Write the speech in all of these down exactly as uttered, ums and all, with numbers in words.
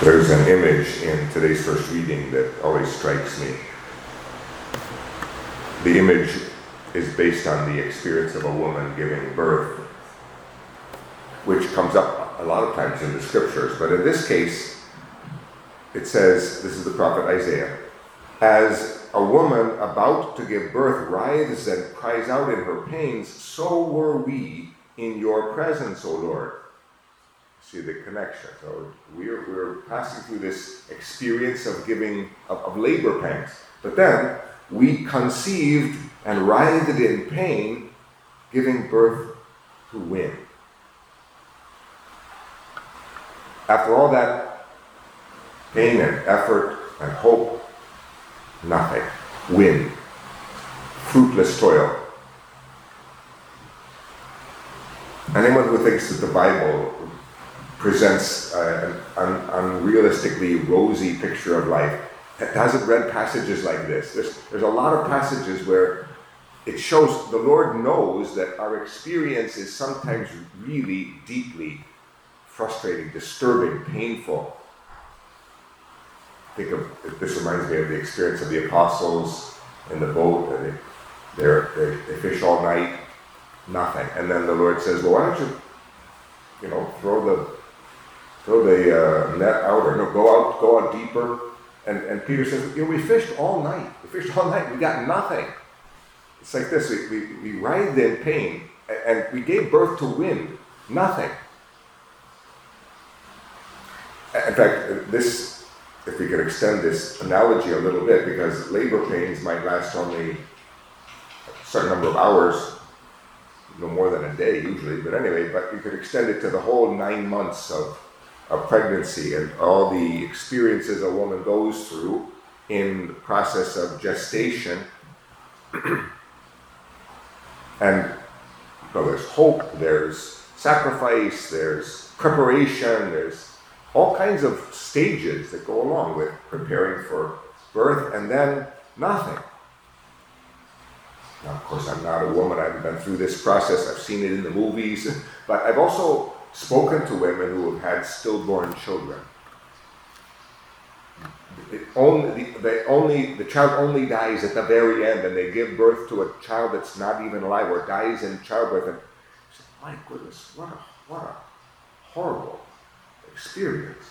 There's an image in today's first reading that always strikes me. The image is based on the experience of a woman giving birth, which comes up a lot of times in the scriptures, but in this case, it says, this is the prophet Isaiah, as a woman about to give birth writhes and cries out in her pains, so were we in your presence, O Lord. See the connection. So we're, we're passing through this experience of giving, of, of labor pangs. But then we conceived and writhed in pain, giving birth to wind. After all that pain and effort and hope, nothing. Wind. Fruitless toil. Anyone who thinks that the Bible presents uh, an un- unrealistically rosy picture of life hasn't read passages like this. There's, there's a lot of passages where it shows the Lord knows that our experience is sometimes really deeply frustrating, disturbing, painful. Think of, this reminds me of the experience of the apostles in the boat. They, they're, they, they fish all night, nothing. And then the Lord says, well, why don't you, you know, throw the throw the uh, net out, or no, go out, go out deeper. And, and Peter says, you know, we fished all night. We fished all night. We got nothing. It's like this. We, we, we writhed in pain, and we gave birth to wind. Nothing. In fact, this, if we could extend this analogy a little bit, because labor pains might last only a certain number of hours, no more than a day usually, but anyway, but you could extend it to the whole nine months of of pregnancy and all the experiences a woman goes through in the process of gestation. And well, there's hope, there's sacrifice, there's preparation, there's all kinds of stages that go along with preparing for birth, and then nothing. Now, of course, I'm not a woman, I haven't been through this process, I've seen it in the movies, but I've also spoken to women who have had stillborn children. It only, they only, the child only dies at the very end, and they give birth to a child that's not even alive or dies in childbirth. And I said, my goodness, what a, what a horrible experience.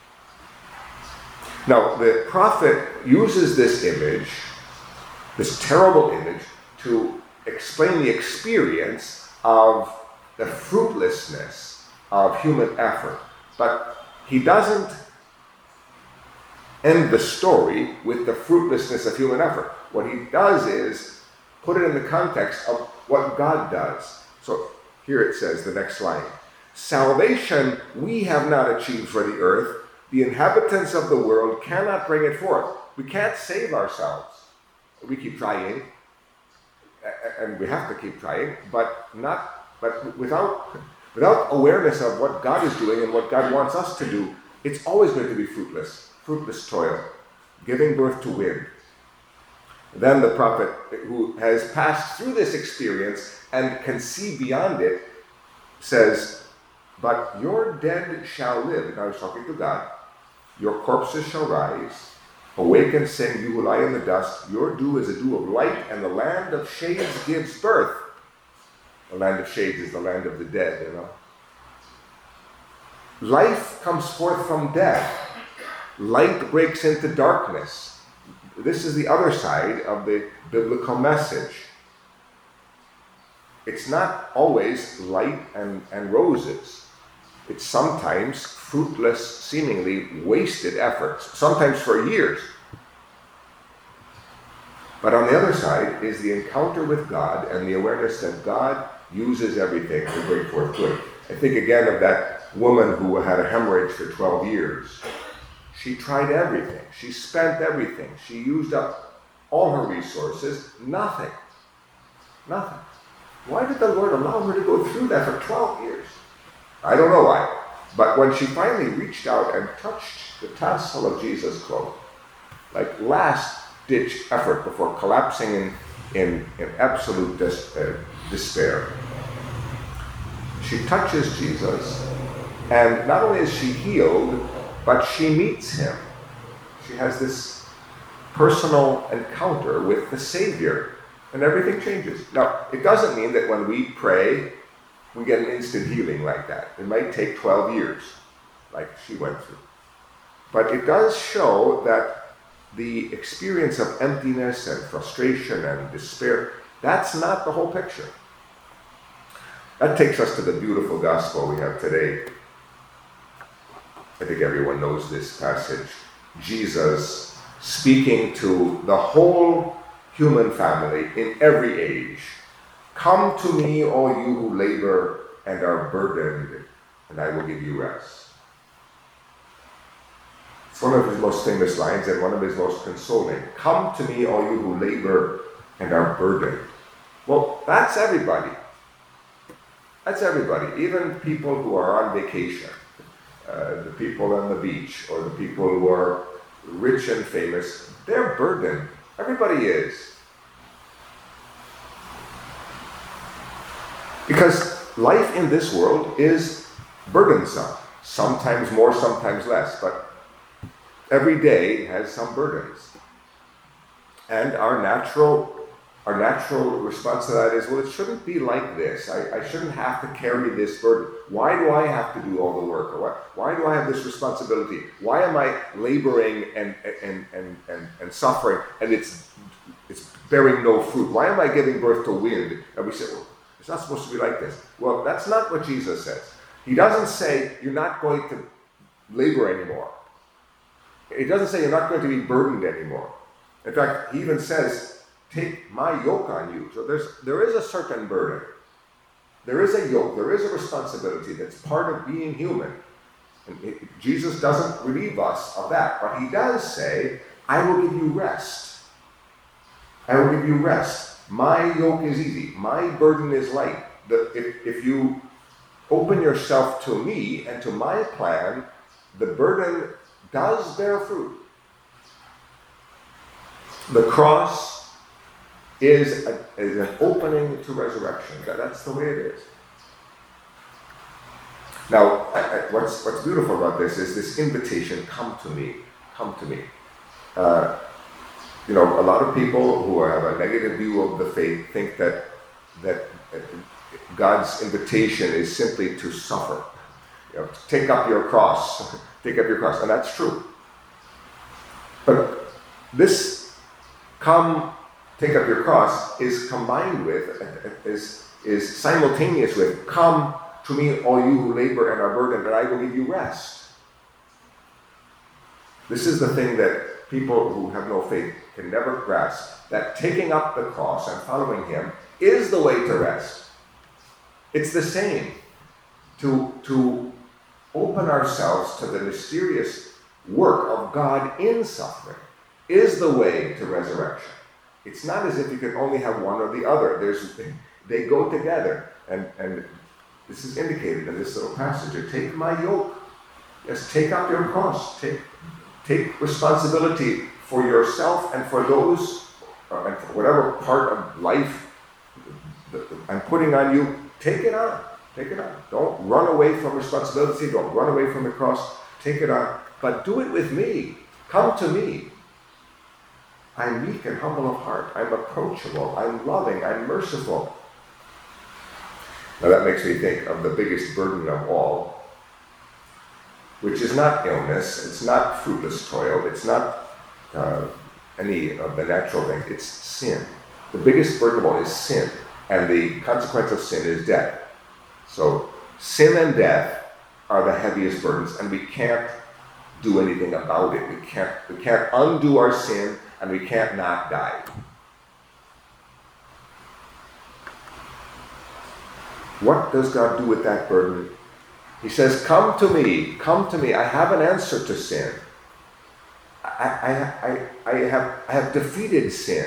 Now, the prophet uses this image, this terrible image, to explain the experience of the fruitlessness of human effort. But he doesn't end the story with the fruitlessness of human effort. What he does is put it in the context of what God does. So here it says, the next line, salvation we have not achieved for the earth, the inhabitants of the world cannot bring it forth. We can't save ourselves. We keep trying, and we have to keep trying, but not, but without Without awareness of what God is doing and what God wants us to do, it's always going to be fruitless, fruitless toil, giving birth to wind. Then the prophet, who has passed through this experience and can see beyond it, says, but your dead shall live. And I was talking to God. Your corpses shall rise. Awake and sing, you who lie in the dust. Your dew is a dew of light, and the land of shades gives birth. The land of shades is the land of the dead, you know. Life comes forth from death. Light breaks into darkness. This is the other side of the biblical message. It's not always light and, and roses. It's sometimes fruitless, seemingly wasted efforts, sometimes for years. But on the other side is the encounter with God and the awareness that God uses everything to bring forth good. I think again of that woman who had a hemorrhage for twelve years. She tried everything. She spent everything. She used up all her resources. Nothing. Nothing. Why did the Lord allow her to go through that for twelve years? I don't know why. But when she finally reached out and touched the tassel of Jesus' cloak, like last-ditch effort before collapsing in, in, in absolute des- uh, despair, she touches Jesus, and not only is she healed, but she meets him. She has this personal encounter with the Savior, and everything changes. Now, it doesn't mean that when we pray, we get an instant healing like that. It might take twelve years, like she went through. But it does show that the experience of emptiness and frustration and despair, that's not the whole picture. That takes us to the beautiful gospel we have today. I think everyone knows this passage. Jesus speaking to the whole human family in every age. Come to me, all you who labor and are burdened, and I will give you rest. It's one of his most famous lines and one of his most consoling. Come to me, all you who labor and are burdened. Well, that's everybody. That's everybody, even people who are on vacation, uh, the people on the beach, or the people who are rich and famous. They're burdened. Everybody is. Because life in this world is burdensome. Sometimes more, sometimes less, but every day has some burdens. And our natural Our natural response to that is, well, it shouldn't be like this. I, I shouldn't have to carry this burden. Why do I have to do all the work? Or why, why do I have this responsibility? Why am I laboring and and, and, and, and suffering and it's it's bearing no fruit? Why am I giving birth to wind? And we say, well, it's not supposed to be like this. Well, that's not what Jesus says. He doesn't say you're not going to labor anymore. He doesn't say you're not going to be burdened anymore. In fact, he even says, take my yoke on you. So there's there is a certain burden. There is a yoke. There is a responsibility that's part of being human. And it, Jesus doesn't relieve us of that, but he does say, I will give you rest. I will give you rest. My yoke is easy. My burden is light. The, if, if you open yourself to me and to my plan, the burden does bear fruit. The cross is, a, is an opening to resurrection. That, that's the way it is. Now, I, I, what's, what's beautiful about this is this invitation, come to me, come to me. Uh, you know, a lot of people who have a negative view of the faith think that, that God's invitation is simply to suffer. You know, take up your cross, take up your cross, and that's true. But this come, take up your cross is combined with, is, is simultaneous with, come to me, all you who labor and are burdened, and I will give you rest. This is the thing that people who have no faith can never grasp, that taking up the cross and following him is the way to rest. It's the same. To, to open ourselves to the mysterious work of God in suffering is the way to resurrection. It's not as if you can only have one or the other. There's, they go together. And, and this is indicated in this little passage. Take my yoke. Yes, take up your cross. Take, take responsibility for yourself and for those, uh, and for whatever part of life I'm putting on you. Take it on. Take it on. Don't run away from responsibility. Don't run away from the cross. Take it on. But do it with me. Come to me. I'm meek and humble of heart. I'm approachable. I'm loving. I'm merciful. Now that makes me think of the biggest burden of all, which is not illness. It's not fruitless toil. It's not uh, any of the natural things. It's sin. The biggest burden of all is sin. And the consequence of sin is death. So sin and death are the heaviest burdens, and we can't do anything about it. We can't, we can't undo our sin, and we can't not die. What does God do with that burden? He says, come to me, come to me. I have an answer to sin. I, I, I, I, have, I have defeated sin.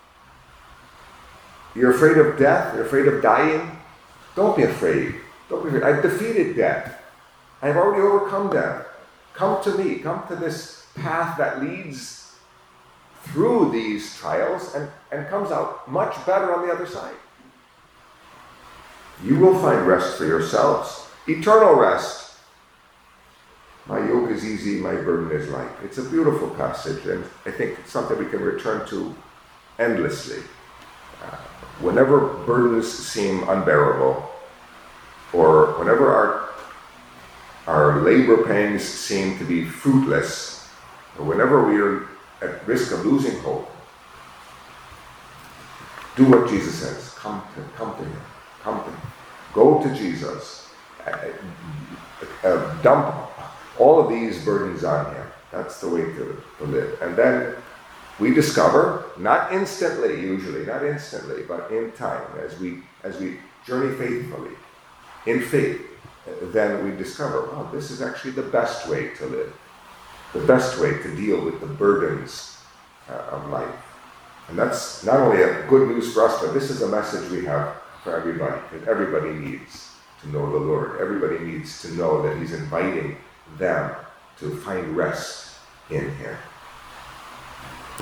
You're afraid of death? You're afraid of dying? Don't be afraid. Don't be afraid. I've defeated death. I've already overcome death. Come to me. Come to this path that leads through these trials and, and comes out much better on the other side. You will find rest for yourselves. Eternal rest. My yoke is easy, my burden is light. It's a beautiful passage, and I think it's something we can return to endlessly. Uh, whenever burdens seem unbearable, or whenever our, our labor pains seem to be fruitless, or whenever we are at risk of losing hope, do what Jesus says. Come to, come to him. Come to him. Go to Jesus. Uh, uh, dump all of these burdens on him. That's the way to, to live. And then we discover, not instantly usually, not instantly, but in time, as we as we journey faithfully, in faith, then we discover, wow, this is actually the best way to live. The best way to deal with the burdens uh, of life. And that's not only a good news for us, but this is a message we have for everybody. Because everybody needs to know the Lord. Everybody needs to know that he's inviting them to find rest in him.